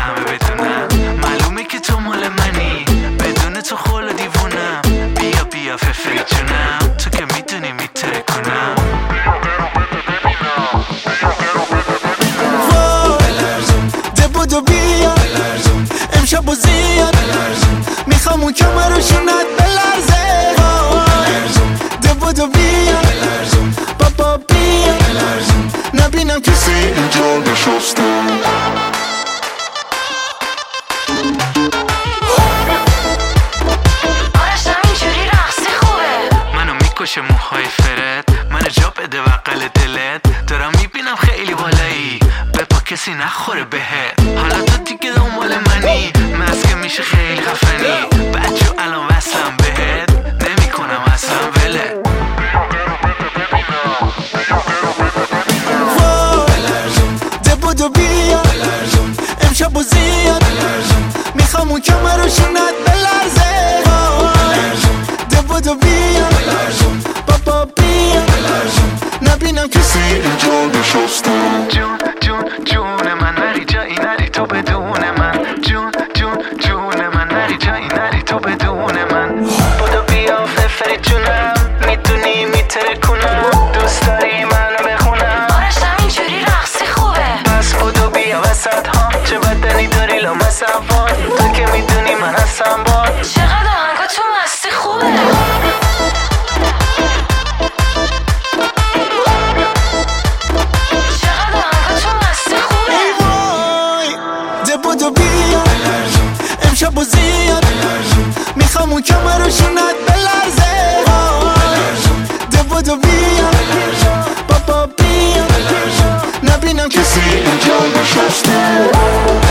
همه بدونن معلومه که تو مال منی بدون تو خول دیوونم بیا بیا ففری جونم تو که میدونی میتره کنم ده بودو بیا امشب و زیاد میخوام اون کمرشونت بلرزه ده بودو بیا بابا بیا نبینم کسی اینجا نشسته کشه موهای فرد من جا بده وقل دلت دارم میبینم خیلی بالایی بپا کسی نخوره بهت حالا تو دیگه دنبال منی مسکه میشه خیلی خفنی بچه الان وصلم بهت نمیکنم اصلا ولت ده بودو بیا امشب و زیاد میخوام اون کمرشونت بلرزه ده بودو بیا بابا بیا نبینم کسی اینجا نشسته جون من نری جایی نری تو بدون من جون من نری جایی نری تو بدون من بودو بیا ففری جونم میدونی میتره کنم دوست داری منو بخونم آرشم اینجوری رقصی خوبه پس بودو بیا وسط ها چه بدنی داری لامصب وای تو که میدونی من هستم باد چقدر آهنگا تو مستی خوبه بودو بیا امشب و زیاد میخوام اون کمرشونت بلرزه ده بودو بیا بابا بیا نبینم کسی اینجا نشسته